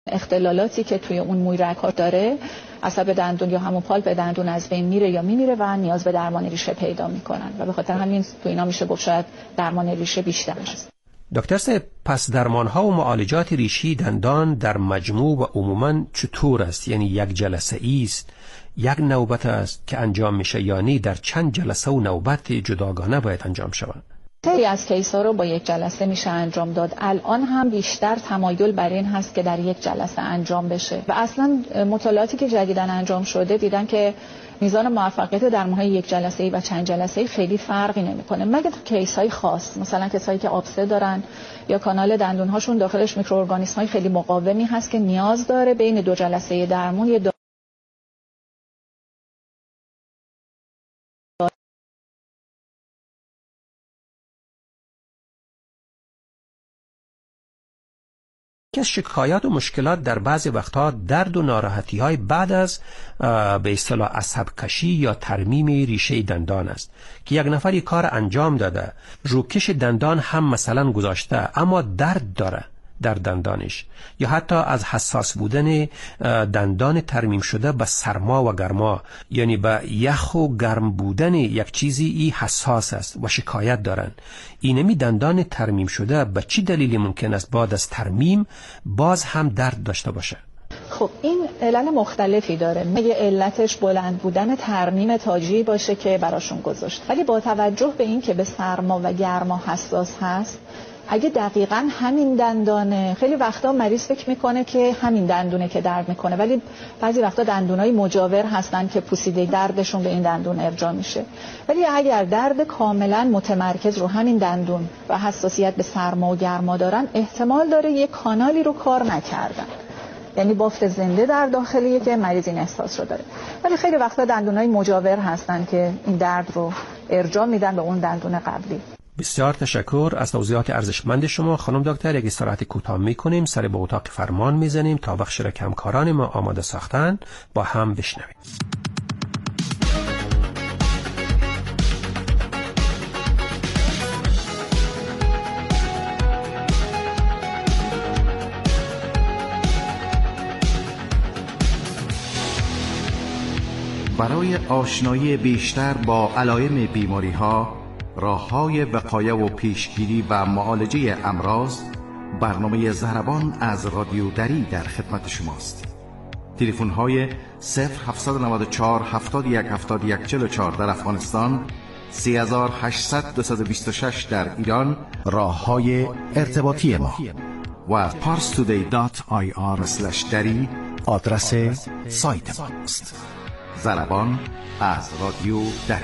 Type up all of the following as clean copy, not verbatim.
اختلالاتی که توی اون مویرگ‌ها داره، عصب دندون یا همون پالپ دندون از بین میره یا میمیره و نیاز به درمان ریشه پیدا میکنن و به خاطر همین تو اینا میشه گفت شاید درمان ریشه بیشتر است. دکتر صاحب، پس درمان‌ها و معالجات ریشی دندان در مجموع و عموماً چطور است؟ یعنی یک جلسه است، یک نوبت است که انجام میشه، یعنی در چند جلسه و نوبت جداگانه باید انجام شود؟ خیلی از کیس‌ها رو با یک جلسه میشه انجام داد. الان هم بیشتر تمایل بر این هست که در یک جلسه انجام بشه و اصلا مطالعاتی که جدیداً انجام شده دیدن که میزان موفقیت درمان‌های یک جلسه‌ای و چند جلسه‌ای خیلی فرقی نمی‌کنه، مگه تو کیس‌های خاص، مثلا کسایی که آبسه دارن یا کانال دندون‌هاشون داخلش میکروارگانیسم‌های خیلی مقاومی هست که نیاز داره بین دو جلسه درمان یه که شکایات و مشکلات در بعضی وقتها درد و ناراحتی های بعد از به اصطلاح عصب کشی یا ترمیم ریشه دندان است که یک نفری کار انجام داده، روکش دندان هم مثلا گذاشته اما درد داره در دندانش، یا حتی از حساس بودن دندان ترمیم شده به سرما و گرما، یعنی به یخ و گرم بودن یک چیزی ای حساس است و شکایت دارن. اینمی دندان ترمیم شده به چی دلیلی ممکن است بعد از ترمیم باز هم درد داشته باشه؟ خب این علل مختلفی داره. مگه علتش بلند بودن ترمیم تاجی باشه که براشون گذاشت، ولی با توجه به این که به سرما و گرما حساس هست، اگه دقیقاً همین دندانه، خیلی وقتا مریض فکر میکنه که همین دندونه که درد میکنه، ولی بعضی وقتا دندونای مجاور هستن که پوسیده دردشون به این دندون ارجاع میشه. ولی اگر درد کاملاً متمرکز رو همین دندون و حساسیت به سرما و گرما دارن، احتمال داره یک کانالی رو کار نکردن، یعنی بافت زنده در داخلیه که مریض این احساس رو داره. ولی خیلی وقتا دندونای مجاور هستن که این درد رو ارجاع میدن به اون دندون قبلی. بسیار تشکر از توضیحات ارزشمند شما خانم دکتر. یک استراحت کوتاه میکنیم، سر به اتاق فرمان میزنیم تا بخش را که همکاران ما آماده ساختن با هم بشنویم. برای آشنایی بیشتر با علائم بیماری‌ها، راه‌های وقایه و پیشگیری و معالجه امراض، برنامه ضربان از رادیو دری در خدمت شماست. تلفن‌های 0794 71 71 44 در افغانستان، 3800 226 در ایران راه‌های ارتباطی ما و parstoday.ir/dari آدرس سایت ماست. ضربان از رادیو دری.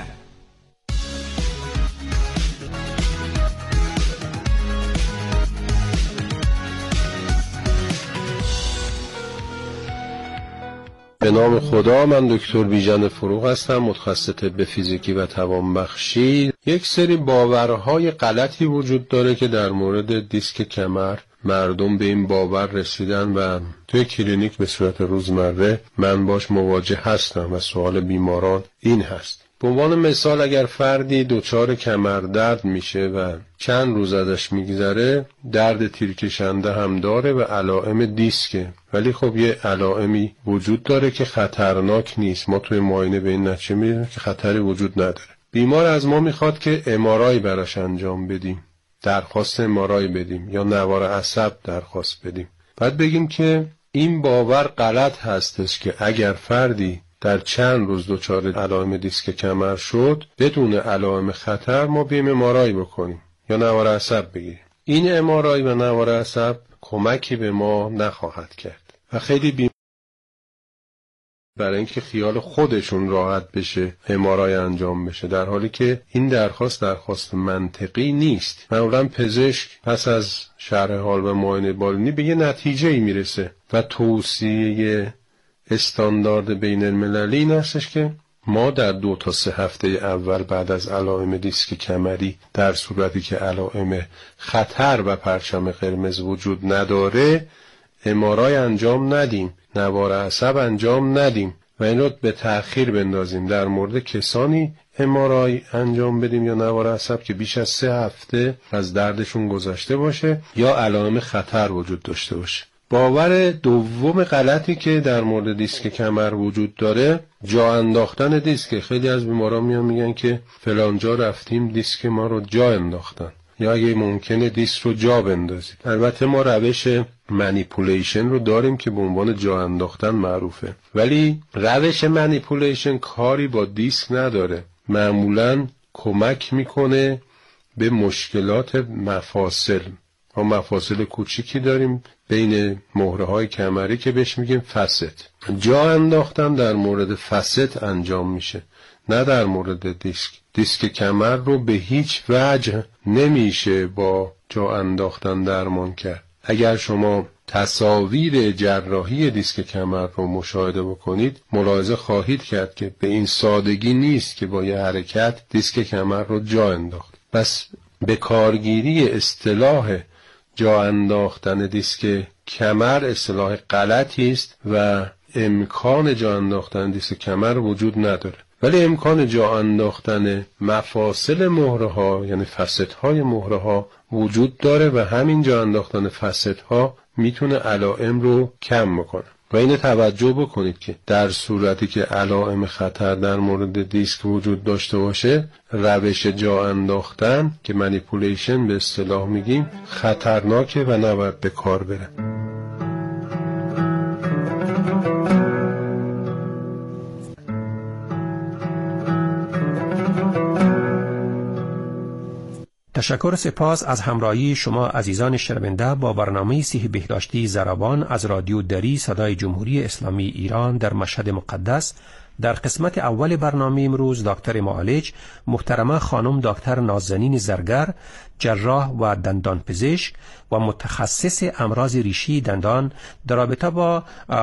به نام خدا، من دکتر بیژن فروغ هستم، متخصص طب فیزیکی و توانبخشی. یک سری باورهای غلطی وجود داره که در مورد دیسک کمر مردم به این باور رسیدن و توی کلینیک به صورت روزمره من باش مواجه هستم و سوال بیماران این هست: به عنوان مثال اگر فردی دچار کمر درد میشه و چند روز ازش میگذره، درد تیرکشنده هم داره و علائم دیسکه، ولی خب یه علائمی وجود داره که خطرناک نیست. ما توی معاینه به این نتیجه میرسیم که خطری وجود نداره. بیمار از ما میخواد که MRI براش انجام بدیم، درخواست MRI بدیم یا نوار عصب درخواست بدیم. بعد بگیم که این باور غلط هستش که اگر فردی در چند روز دچار علائم دیسک کمر شد بدون علائم خطر ما بیم MRI بکنیم یا نوار عصب بگیریم. این MRI و نوار عصب کمکی به ما نخواهد کرد و خیلی برای اینکه خیال خودشون راحت بشه MRI انجام بشه، در حالی که این درخواست منطقی نیست. معمولا پزشک پس از شرح حال و معاینه بالینی به یه نتیجه‌ای میرسه و توصیه استاندارد بین المللی این هستش که ما در 2 تا 3 هفته اول بعد از علائم دیسک کمری، در صورتی که علائم خطر و پرچم قرمز وجود نداره، MRI انجام ندیم، نوار عصب انجام ندیم و این رو به تأخیر بندازیم. در مورد کسانی MRI انجام بدیم یا نوار عصب که بیش از 3 هفته از دردشون گذشته باشه یا علائم خطر وجود داشته باشه. باور دوم غلطی که در مورد دیسک کمر وجود داره جا انداختن دیسک. خیلی از بیماران میگن که فلان جا رفتیم دیسک ما رو جا انداختن، یا اگه ممکنه دیسک رو جا بندازید. البته ما روش منیپولیشن رو داریم که به عنوان جا انداختن معروفه، ولی روش منیپولیشن کاری با دیسک نداره. معمولاً کمک میکنه به مشکلات مفاصل. ما مفاصل کوچیکی داریم بین مهره‌های کمری که بهش میگیم فست. جا انداختن در مورد فست انجام میشه، نه در مورد دیسک. دیسک کمر رو به هیچ وجه نمیشه با جا انداختن درمان کرد. اگر شما تصاویر جراحی دیسک کمر رو مشاهده بکنید ملاحظه خواهید کرد که به این سادگی نیست که با یه حرکت دیسک کمر رو جا انداخت. پس به کارگیری اصطلاح جا انداختن دیسک کمر اصطلاح غلطی است و امکان جا انداختن دیسک کمر وجود نداره، ولی امکان جا انداختن مفاصل مهره‌ها یعنی فست‌های مهره‌ها وجود داره و همین جا انداختن فست‌ها میتونه علائم رو کم بکنه. و اینو توجه بکنید که در صورتی که علائم خطر در مورد دیسک وجود داشته باشه، روش جا انداختن که منیپولیشن به اصطلاح میگیم خطرناکه و نباید به کار بره. تشکر سپاس از همراهی شما عزیزان شنونده با برنامه صحی بهداشتی ضربان از رادیو دری صدای جمهوری اسلامی ایران در مشهد مقدس. در قسمت اول برنامه امروز دکتر معالج محترمه خانم دکتر نازنین زرگر، جراح و دندان پزشک و متخصص امراض ریشی دندان در رابطه با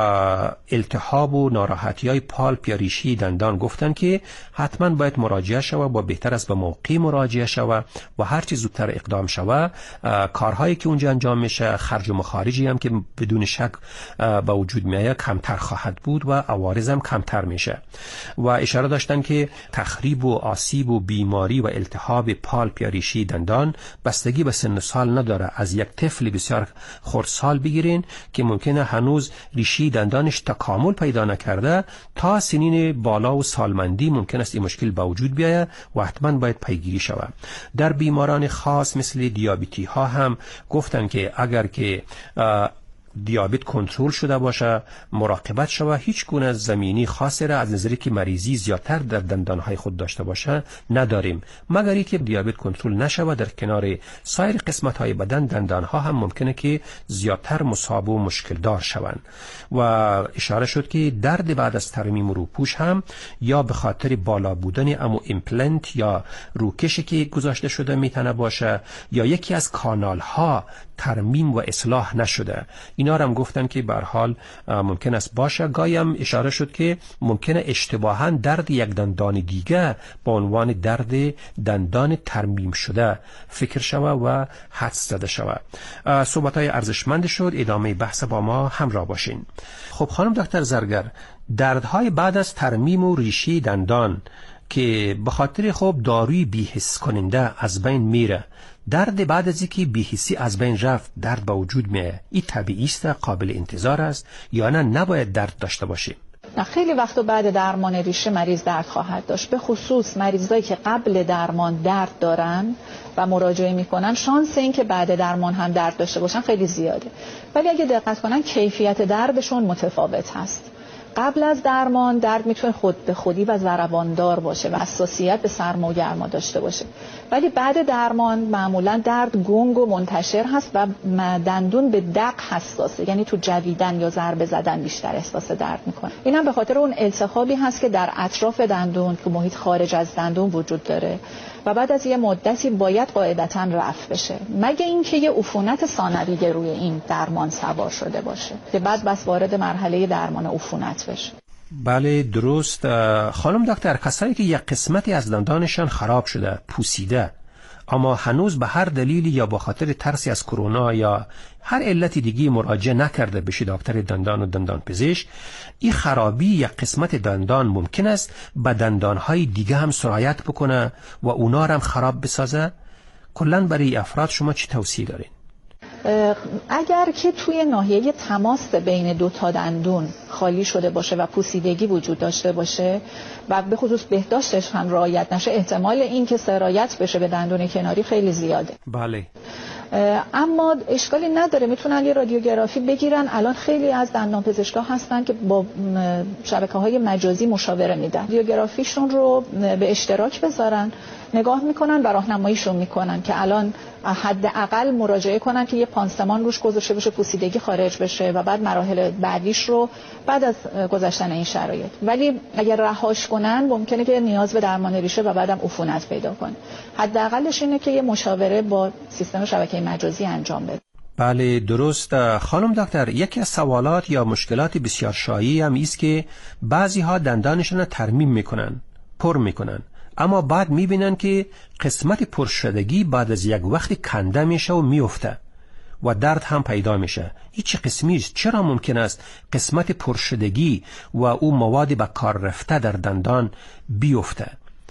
التهاب و ناراحتی‌های پالپ یا ریشی دندان گفتن که حتما باید مراجعه شود و بهتر است به موقع مراجعه شود و هر چه زودتر اقدام شود. کارهایی که اونجا انجام میشه، خرج و مخارجی هم که بدون شک به وجود میاد کمتر خواهد بود و عوارض هم کمتر میشه. و اشاره داشتن که تخریب و آسیب و بیماری و التهاب پالپ یا ریشی دندان بستگی به سن سال نداره. از یک طفل بسیار خردسال بگیرین که ممکنه هنوز ریشی دندانش تکامل پیدا نکرده تا سنین بالا و سالمندی ممکن است این مشکل به وجود بیاید و حتما باید پیگیری شود. در بیماران خاص مثل دیابتی ها هم گفتن که اگر که دیابت کنترل شده باشه، مراقبت شود، هیچ گونه زمینی خاصی را از نظری که مریضی زیادتر در دندانهای خود داشته باشه نداریم، مگر اینکه دیابت کنترل نشود در کنار سایر قسمت‌های بدن دندانها هم ممکنه که زیادتر مصاب و مشکل دار شوند. و اشاره شد که درد بعد از ترمیم روپوش هم یا به خاطر بالا بودن امو ایمپلنت یا روکشی که گذاشته شده میتونه باشه یا یکی از کانال‌ها ترمیم و اصلاح نشده. اینا هم گفتن که به هر حال ممکن است باشه. گاهی هم اشاره شد که ممکنه اشتباهاً درد یک دندان دیگه با عنوان درد دندان ترمیم شده فکر شود و حدس زده شود. صحبت‌های ارزشمند شد. ادامه بحث با ما همراه باشین. خب خانم دکتر زرگر، دردهای بعد از ترمیم و ریشی دندان که به خاطر خب داروی بی‌حس کننده از بین میره، درد بعد از اینکه بی‌حسی از بین رفت درد با وجود میاد، این طبیعی است، قابل انتظار است یا نه نباید درد داشته باشیم؟ نه، خیلی وقت بعد درمان ریشه مریض درد خواهد داشت، به خصوص مریضایی که قبل درمان درد دارن و مراجعه میکنن شانس این که بعد درمان هم درد داشته باشن خیلی زیاده. ولی اگه دقت کنن کیفیت دردشون متفاوت هست. قبل از درمان درد میتونه خود به خودی و ضرباندار باشه و حساسیت به سرما و گرما داشته باشه، ولی بعد درمان معمولا درد گنگ و منتشر هست و دندون به دق حساسه، یعنی تو جویدن یا ضربه زدن بیشتر احساس درد میکنه. این هم به خاطر اون التهابی هست که در اطراف دندون که محیط خارج از دندون وجود داره و بعد از یه مدتی باید قاعدتاً رفع بشه، مگه اینکه یه عفونت ثانویه روی این درمان سوار شده باشه که بعد بس وارد مرحله درمان عفونت بشه. بله درست. خانم دکتر، کسایی که یک قسمتی از دندانشان خراب شده، پوسیده، اما هنوز به هر دلیلی یا به خاطر ترسی از کرونا یا هر علتی دیگه مراجعه نکرده بشه دکتر دندان و دندان پزشک، این خرابی یا قسمت دندان ممکن است به دندانهای دیگه هم سرایت بکنه و اونا هم خراب بسازه؟ کلاً برای افراد شما چی توصیه دارین؟ اگر که توی ناحیه تماس بین دو تا دندون خالی شده باشه و پوسیدگی وجود داشته باشه و به خصوص بهداشتش هم رعایت نشه، احتمال این که سرایت بشه به دندون کناری خیلی زیاده. بله. اما اشکالی نداره، میتونن یه رادیوگرافی بگیرن. الان خیلی از دندانپزشکا هستن که با شبکه‌های مجازی مشاوره میدن، رادیوگرافیشون رو به اشتراک بذارن، نگاه میکنن و راهنماییشون میکنن که الان حداقل مراجعه کنن که یه پانسمان روش گذاشته بشه، پوسیدگی خارج بشه و بعد مراحل بعدیش رو بعد از گذشتن این شرایط. ولی اگر رهاش کنن ممکنه که نیاز به درمان ریشه و بعدم عفونت پیدا کنه. حداقلش اینه که یه مشاوره با سیستم شبکه مجازی انجام بده. بله درست. خانم دکتر، یکی از سوالات یا مشکلات بسیار شایعی هم است که بعضی ها دندانشون رو ترمیم میکنن، پر میکنن، اما بعد میبینن که قسمت پرشدگی بعد از یک وقت کنده میشه و میفته و درد هم پیدا میشه. این چه قسمی است؟ چرا ممکن است قسمت پرشدگی و او مواد به کار رفته در دندان بیفته؟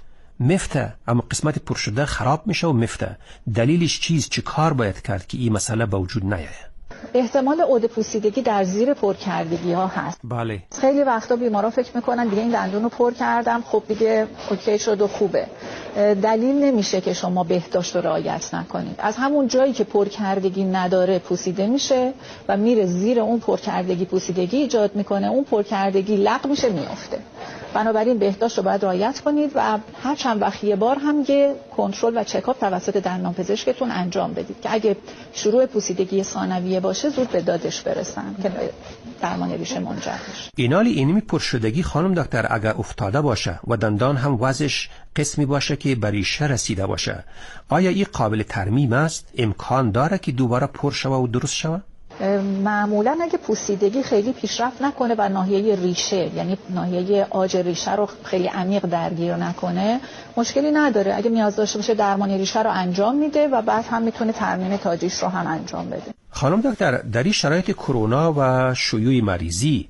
مفته، اما قسمت پرشده خراب میشه و مفته. دلیلش چیست؟ چه کار باید کرد که این مسئله به وجود نیاید؟ احتمال عده پوسیدگی در زیر پرکردگی ها هست. بله. خیلی وقتا بیمارا فکر میکنن دیگه این دندون رو پر کردم، خب دیگه اوکی شد و خوبه. دلیل نمیشه که شما بهداشت رو رعایت نکنید. از همون جایی که پرکردگی نداره پوسیده میشه و میره زیر اون پرکردگی پوسیدگی ایجاد میکنه، اون پرکردگی لغو میشه میافته. بنابراین بهداشت رو باید رعایت کنید و هر چند وقت یه بار هم یه کنترل و چکاپ توسط دندانپزشکتون انجام بدید که اگه شروع پوسیدگی ثانویه باشه زود به دادش برسن که درمان ریشه منجر بشه. اینالی اینمی پرشدگی خانم دکتر اگه افتاده باشه و دندان هم وضعش قسمی باشه که به ریشه رسیده باشه، آیا این قابل ترمیم است؟ امکان داره که دوباره پر شوه و درست شوه؟ معمولا اگه پوسیدگی خیلی پیشرفت نکنه و ناحیه ریشه، یعنی ناحیه عاج ریشه رو خیلی عمیق درگیر نکنه، مشکلی نداره. اگه نیاز داشته باشه درمان ریشه رو انجام میده و بعد هم میتونه ترمیم تاجیش رو هم انجام بده. خانم دکتر، در این شرایط کرونا و شیوع مریضی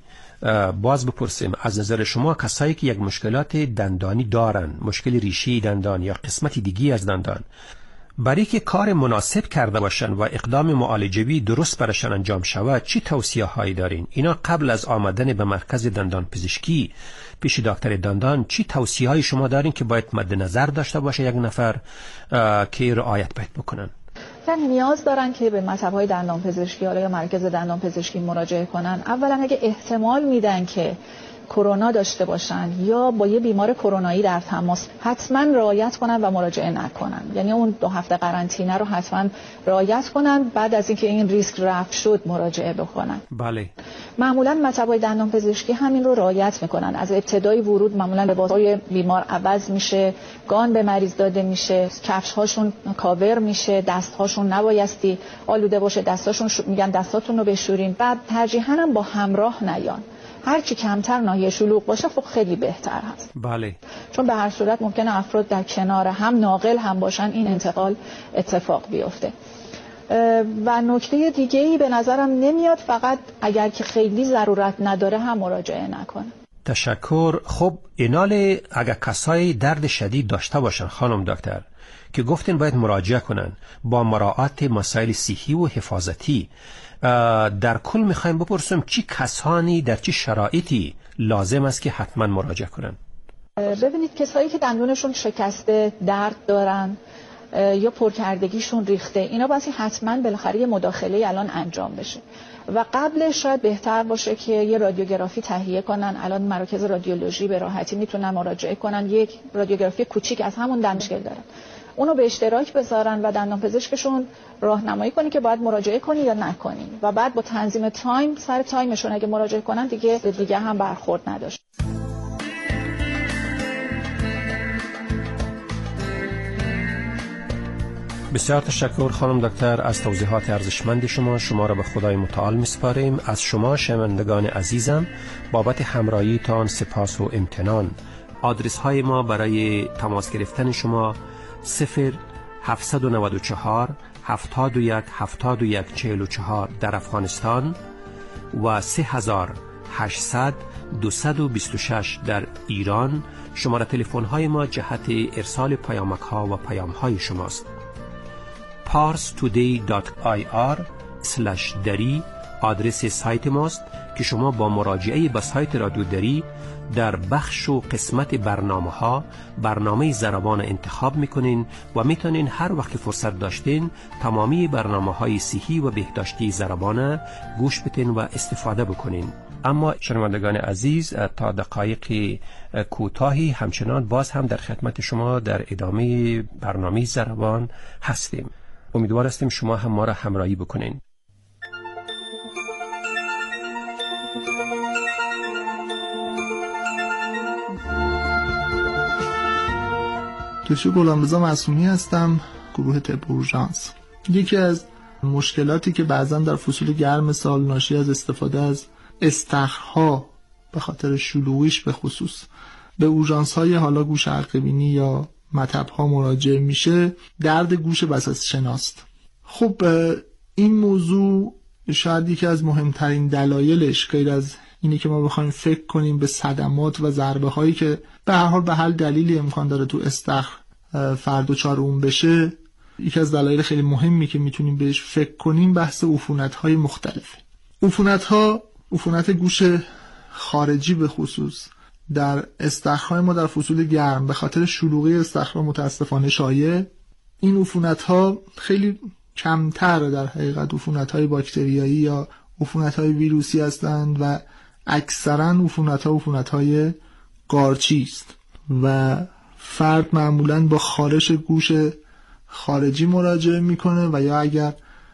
باز بپرسیم، از نظر شما کسایی که یک مشکلات دندانی دارن، مشکل ریشه دندان یا قسمت دیگی از دندان، برای که کار مناسب کرده باشن و اقدام معالجوی درست برشان انجام شود، چی توصیه هایی دارین؟ اینا قبل از آمدن به مرکز دندان پزشکی پیش دکتر دندان چی توصیه های شما دارین که باید مد نظر داشته باشه یک نفر که رعایت باید بکنن؟ یعنی نیاز دارن که به مطب‌های دندان پزشکی یا مرکز دندان پزشکی مراجعه کنن. اولا اگه احتمال میدن که کرونا داشته باشن یا با یه بیمار کرونایی در تماس، حتما رعایت کنن و مراجعه نکنن. یعنی اون 2 هفته قرنطینه رو حتما رعایت کنن، بعد از اینکه این ریسک رفع شد مراجعه بکنن. بله. معمولا مطب‌های دندان پزشکی همین رو رعایت میکنن. از ابتدای ورود معمولا لباس‌های بیمار عوض میشه، گان به مریض داده میشه، کفش‌هاشون کاور میشه، دست‌هاشون نبایستی آلوده باشه، میگن دستاتون رو بشورین. بعد ترجیحاً هم با همراه نیان. هرچی کمتر ناحیه شلوغ باشه خب خیلی بهتر هست. بله. چون به هر صورت ممکنه افراد در کنار هم ناقل هم باشن، این انتقال اتفاق بیفته. و نکته دیگه‌ای به نظرم نمیاد، فقط اگر که خیلی ضرورت نداره هم مراجعه نکنه. تشکر. خب ایناله اگر کسایی درد شدید داشته باشن خانم دکتر که گفتین باید مراجعه کنن با مراعات مسائل صحی و حفاظتی، در کل میخوایم بپرسیم چی کسانی در چی شرایطی لازم است که حتما مراجعه کنن؟ ببینید کسایی که دندونشون شکسته، درد دارن یا پرکردگیشون ریخته، اینا باید حتما بالاخره یه مداخله الان انجام بشه و قبلش شاید بهتر باشه که یه رادیوگرافی تهیه کنن. الان مراکز رادیولوژی به راحتی میتونن مراجعه کنن، یک رادیوگرافی کوچیک از همون دندون مشکل دارن، اونو به اشتراک بذارن و دندان پزشکشون راهنمایی کنه که باید مراجعه کنی یا نکنی و بعد با تنظیم تایم سر تایمشون اگه مراجعه کنن دیگه هم برخورد نداشت. بسیار تشکر خانم دکتر از توضیحات ارزشمند شما را به خدای متعال میسپاریم. از شما شنوندگان عزیزم بابت همراهیتان سپاس و امتنان. آدرس های ما برای تماس گرفتن شما 0794 71 71 44 در افغانستان و 3800 226 در ایران. شماره تلفن های ما جهت ارسال پیامک ها و پیام های شماست. parstoday.ir دری آدرس سایت ماست که شما با مراجعه به سایت رادیو دری در بخش و قسمت برنامه ضربان انتخاب میکنین و میتونین هر وقت فرصت داشتین تمامی برنامه‌های صحی و بهداشتی ضربان گوش بدین و استفاده بکنین. اما شنوندگان عزیز، تا دقایق کوتاهی همچنان باز هم در خدمت شما در ادامه برنامه ضربان هستیم. امیدوار هستیم شما هم ما را همراهی بکنین. دکتر غلامرضا معصومی هستم، گروه طب اورژانس. یکی از مشکلاتی که بعضا در فصول گرم سال ناشی از استفاده از استخرها به خاطر شلوغیش به خصوص به اورژانس‌های حالا گوش حلقه‌بینی یا مطب‌ها مراجعه میشه، درد گوش بساط شناست. خب این موضوع شاید یکی از مهمترین دلایلش غیر از اینه که ما بخوایم فکر کنیم به صدمات و ضربه هایی که به هر حال به هر دلیلی امکان داره تو استخر فرد دچار اون بشه، یکی از دلایل خیلی مهمی که میتونیم بهش فکر کنیم بحث عفونت‌های مختلفه. عفونت‌ها، عفونت گوش خارجی به خصوص در استخرهای ما در فصول گرم به خاطر شلوغی استخرها متاسفانه شایع. این عفونت‌ها خیلی کمتر در حقیقت عفونت‌های باکتریایی یا عفونت‌های ویروسی هستند و اکثرا عفونت‌های قارچی است و فرد معمولاً با خارش گوش خارجی مراجعه میکنه و یا اگر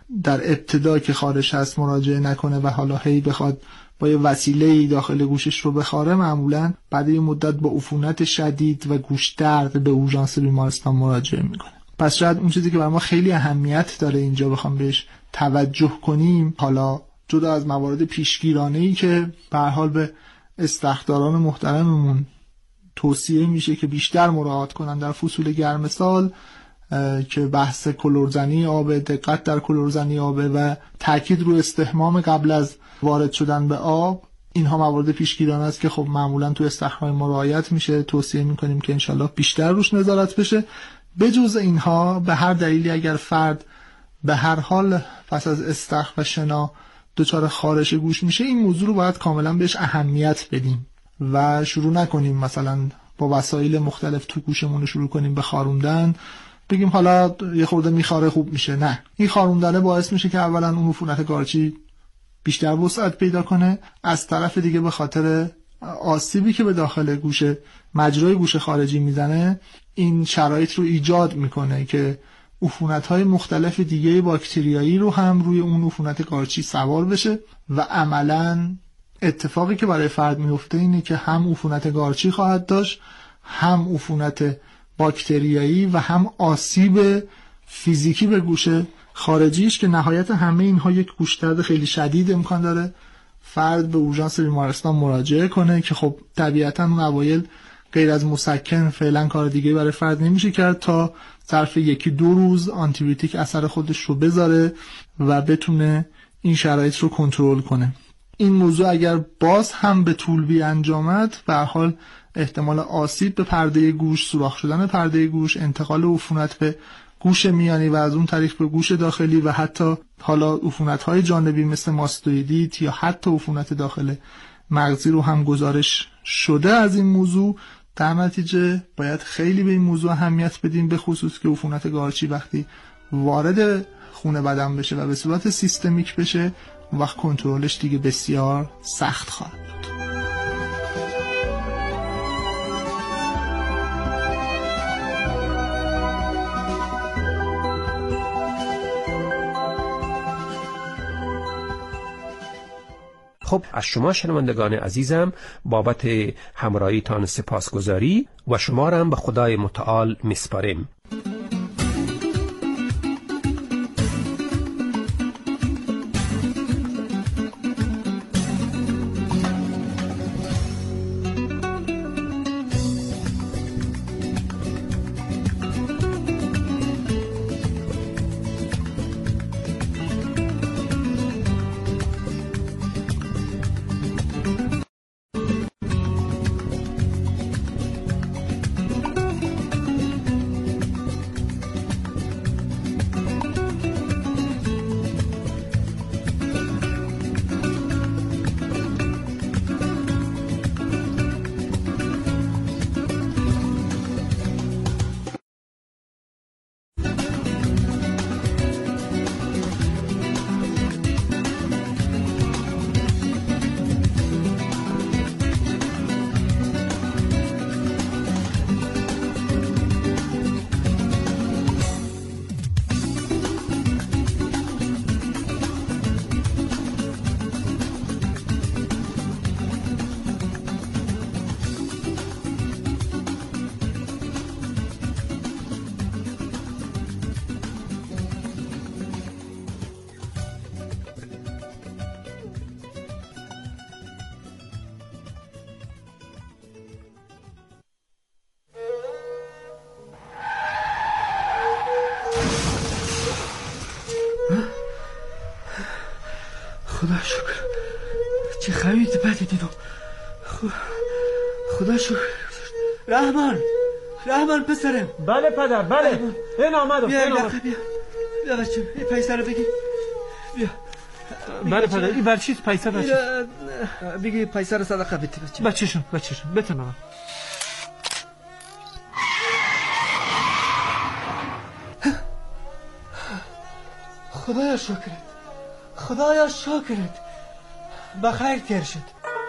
در ابتدا که خارش هست مراجعه نکنه و حالا هی بخواد با یه وسیله‌ای داخل گوشش رو بخاره، معمولاً بعد یه مدت با عفونت شدید و گوش درد به اورژانس بیمارستان مراجعه میکنه. پس شاید اون چیزی که برای ما خیلی اهمیت داره اینجا بخوام بهش توجه کنیم، حالا جدا از موارد پیشگیرانه‌ای که به هر حال به استخداران محترممون توصیه میشه که بیشتر مراعات کنن در فصول گرم سال، که بحث کلورزنی آب، دقت در کلورزنی آب و تاکید رو استحمام قبل از وارد شدن به آب، اینها موارد پیشگیرانه است که خب معمولا تو استخرهای ما رعایت میشه. توصیه میکنیم که انشالله بیشتر روش نظارت بشه. بجز اینها به هر دلیلی اگر فرد به هر حال پس از استخر و شنا دچار خارش گوش میشه، این موضوع رو باید کاملا بهش اهمیت بدیم و شروع نکنیم مثلا با وسایل مختلف تو گوشمون شروع کنیم به خاروندن، بگیم حالا یه خورده میخاره خوب میشه. نه، این خاروندنه باعث میشه که اولا اون عفونت قارچی بیشتر وسعت پیدا کنه، از طرف دیگه به خاطر آسیبی که به داخل گوش مجرای گوش خارجی میزنه این شرایط رو ایجاد میکنه که عفونت‌های مختلف دیگه باکتریایی رو هم روی اون عفونت قارچی سوار بشه و عملاً اتفاقی که برای فرد میفته اینه که هم عفونت قارچی خواهد داشت، هم عفونت باکتریایی و هم آسیب فیزیکی به گوش خارجیش، که نهایت همه اینها یک گوش‌درد خیلی شدید امکان داره فرد به اورژانس بیمارستان مراجعه کنه که خب طبیعتاً اون اوایل غیر از مسکن فعلا کار دیگه برای فرد نمیشه کرد تا ظرف 1-2 روز آنتیبیوتیک اثر خودش رو بذاره و بتونه این شرایط رو کنترل کنه. این موضوع اگر باز هم به طول بیانجامد، به هر حال احتمال آسیب به پرده گوش، سوراخ شدن پرده گوش، انتقال عفونت به گوش میانی و از اون طریق به گوش داخلی و حتی حالا عفونت‌های جانبی مثل ماستوئیدیت یا حتی عفونت داخل مغزی رو هم گزارش شده از این موضوع. در نتیجه باید خیلی به این موضوع اهمیت بدیم، به خصوص که عفونت قارچی وقتی وارد خون بدن بشه و به صورت سیستمیک بشه، وقت کنترلش دیگه بسیار سخت خواهد بود. خب از شما شنوندگان عزیزم بابت همراهیتان سپاسگزاری و شما را هم به خدای متعال میسپاریم. خدا شکر. چه خرید بدی دیدم. خدا شکر. رحمان پسرم. بله پدر بله. این آمدم. بیا بچه این پیسه رو بگی. بیا. بله پدر این برچیز پیسه بچه. بگی پیسه رو صدقه بدی بچه. بچه‌شون بتونم. خدایا شکرت. بخیر تیر شد.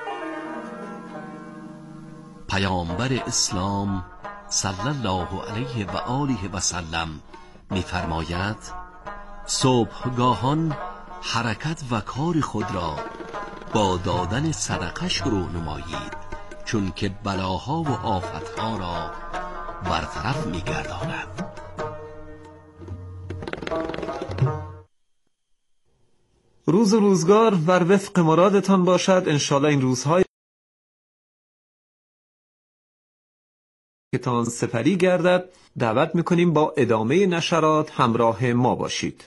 پیامبر اسلام صلی الله علیه و آله و سلم می‌فرماید صبحگاهان حرکت و کار خود را با دادن صدقه شروع نمایید، چون که بلاها و آفتها را برطرف می‌گرداند. روز و روزگار بر وفق مرادتان باشد. انشالله این روزهای که تان سپری گردد. دعوت میکنیم با ادامه نشرات همراه ما باشید.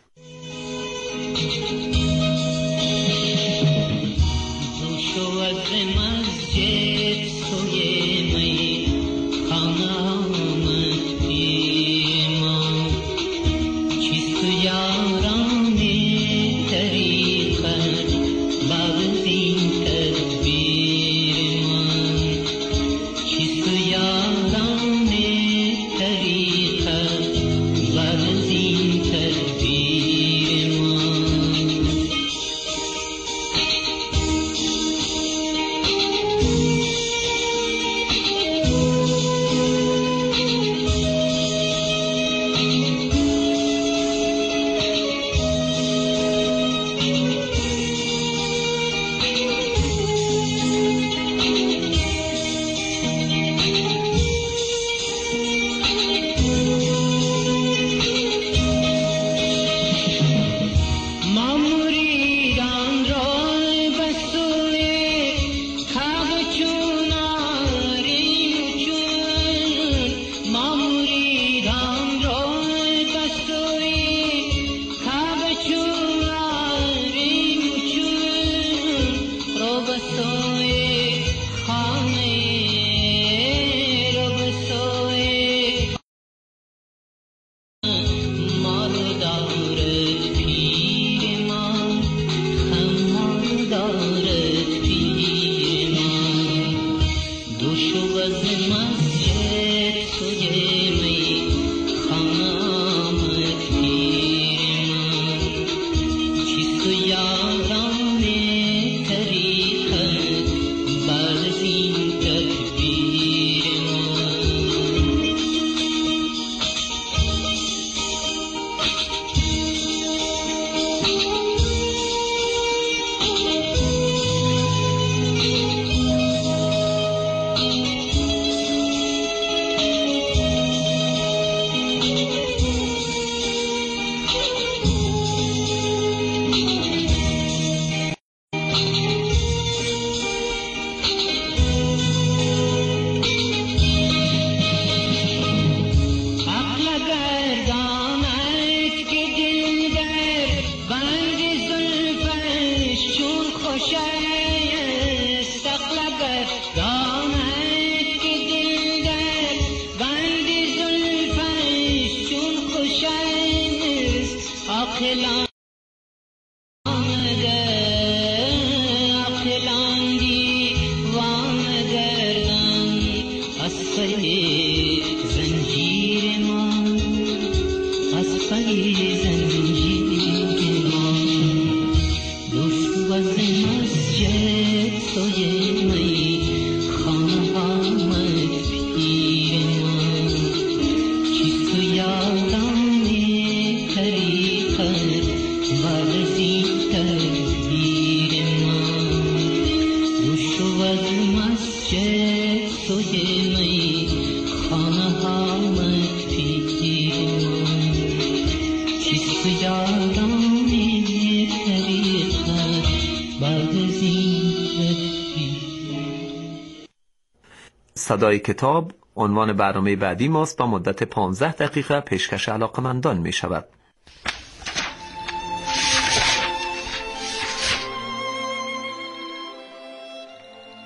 صدای کتاب عنوان برنامه بعدی ماست. با مدت 15 دقیقه پیشکش علاقمندان می شود.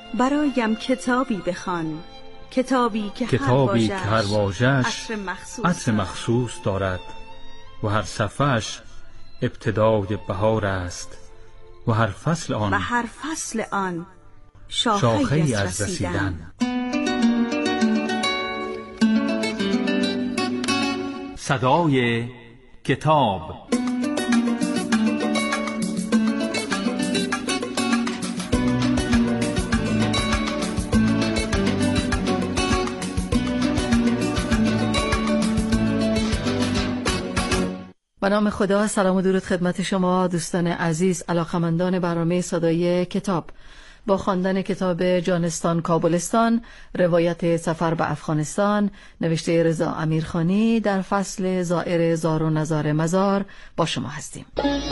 برایم کتابی بخوان، کتابی که هر واژه‌اش عطر مخصوص دارد و هر صفحه‌اش ابتدای بهار است و هر فصل آن شاخه‌ای از رسیدن. صدای کتاب. به نام خدا، سلام و درود خدمت شما دوستان عزیز، علاقه‌مندان برنامه صدای کتاب. با خواندن کتاب جانستان کابلستان، روایت سفر به افغانستان، نوشته رضا امیرخانی، در فصل زائر زار و نزار مزار با شما هستیم.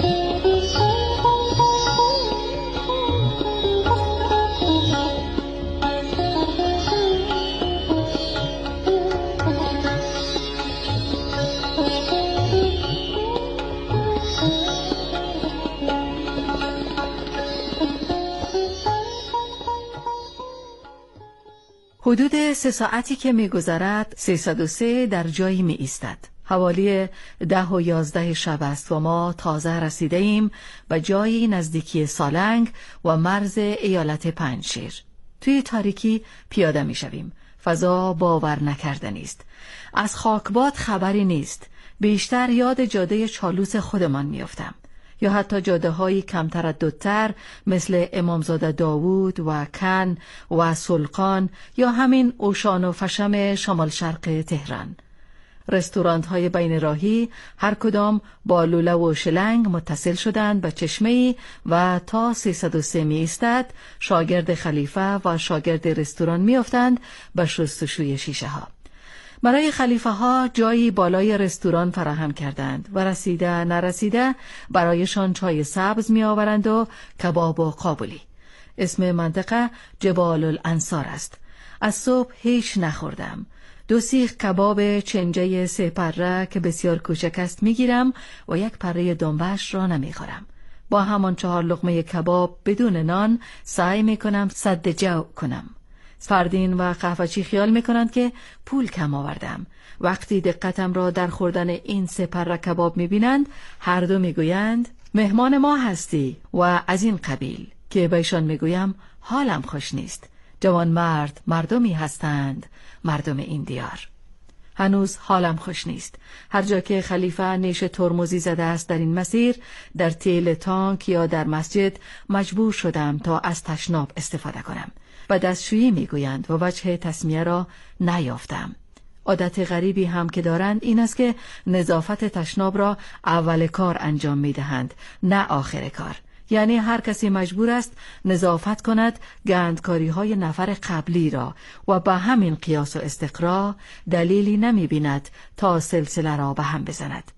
حدود 3 ساعتی که می‌گذرد 303 در جایی می ایستد. حوالی 10 و 11 شب است و ما تازه رسیده ایم به جایی نزدیکی سالنگ و مرز ایالت پنجشیر. توی تاریکی پیاده می شویم. فضا باور نکردنی است. از خاکباد خبری نیست. بیشتر یاد جاده چالوس خودمان میافتم، یا حتی جاده های کم ترددتر مثل امامزاده داوود و کن و سلقان یا همین اوشان و فشم شمال شرق تهران. رستورانت های بین راهی هر کدام با لوله و شلنگ متصل شدند به چشمه‌ای و تا 303 می ایستد شاگرد خلیفه و شاگرد رستوران می افتند به شستشوی شیشه ها. برای خلیفه ها جایی بالای رستوران فراهم کردند و رسیده نرسیده برایشان چای سبز می آورند و کباب و قابلی. اسم منطقه جبال الانصار است. از صبح هیچ نخوردم. 2 سیخ کباب چنجه 3 پره که بسیار کوچک است می گیرم و 1 پره دنبش را نمی خورم. با همان 4 لقمه کباب بدون نان سعی می کنم سد جو کنم. فردین و قهوه‌چی خیال میکنند که پول کم آوردم. وقتی دقتم را در خوردن این 3 پره کباب میبینند، هر دو میگویند مهمان ما هستی و از این قبیل، که بهشان میگویم حالم خوش نیست. جوان مرد مردمی هستند، مردم این دیار. هنوز حالم خوش نیست. هر جا که خلیفه نیش ترمزی زده است در این مسیر، در تیل تانک یا در مسجد، مجبور شدم تا از تشناب استفاده کنم. و دستشویی میگویند و وجه تسمیه را نیافتم. عادت غریبی هم که دارند این است که نظافت تشناب را اول کار انجام میدهند، نه آخر کار. یعنی هر کسی مجبور است نظافت کند گندکاری های نفر قبلی را و با همین قیاس و استقرا دلیلی نمی بیند تا سلسله را به هم بزند.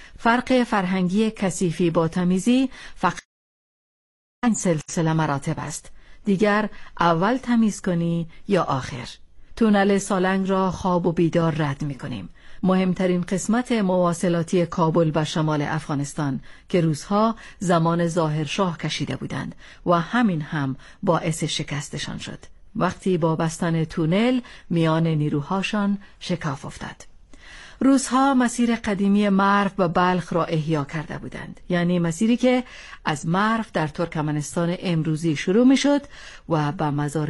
فرق فرهنگی کثیفی با تمیزی فقط این سلسله مراتب است. دیگر اول تمیز کنی یا آخر. تونل سالنگ را خواب و بیدار رد می کنیم. مهمترین قسمت مواصلاتی کابل به شمال افغانستان که روزها زمان ظاهرشاه کشیده بودند و همین هم باعث شکستشان شد. وقتی با بستن تونل میان نیروهاشان شکاف افتاد. روزها مسیر قدیمی مرو و بلخ را احیا کرده بودند، یعنی مسیری که از مرو در ترکمنستان امروزی شروع می شد و به مزار